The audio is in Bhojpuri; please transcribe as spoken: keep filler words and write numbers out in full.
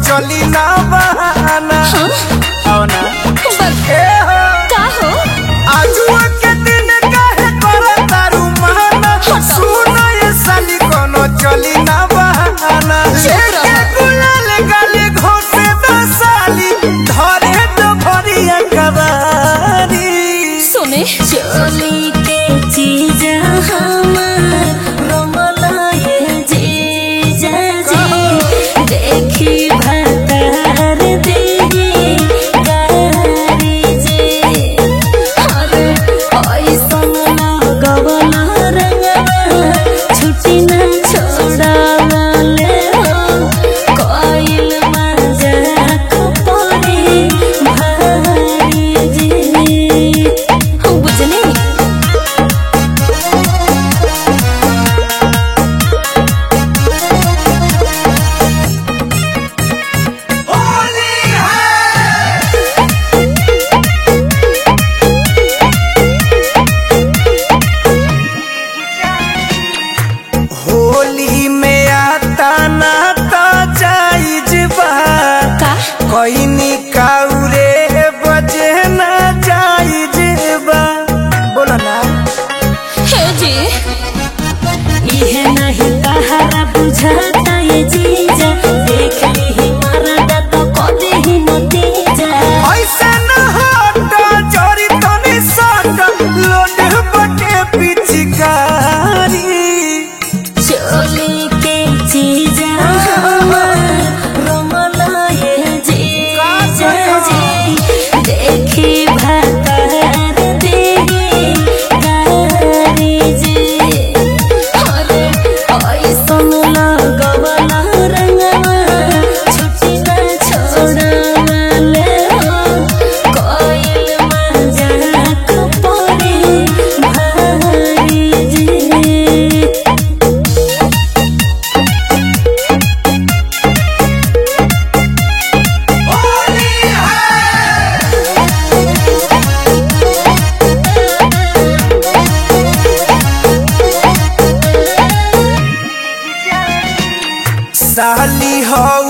चली ना बहाना आओ ना ए हो का हो आजुआ के दिन काहे करे तारू माना सुनो ये साली कोनो चली ना बहाना लेके गुलाल गाली घोटे दो साली धरे तो भरिया कबारी सुने चली के चीज हमार रमलाए जीजा जी देखी भतार देगी गारी जी अरे ऐसन लगवला रंगवा छुट्टी ना छोड़ावले हो कोइल मजाक परे भारी जी बुझली होली में आता ना तो जाइज बा कोई निकाउरे बजे ना जाइज बा बोला ना हे जी इहे नहीं कहारा बुझाता ये जीजा देख ली मारा तो कदे ही नतीजा ऐसे ना हटा चोरी तो नहीं सटा लोड बटे पिचकारी चोली के चीजा हमार रमलाए जीजा जी देखी भतार देगी गारी जी अरे ऐसन लगवला रंगवा छुट्टी ना छोड़ावले हो कोइल मजाक परे भारी जी साली हो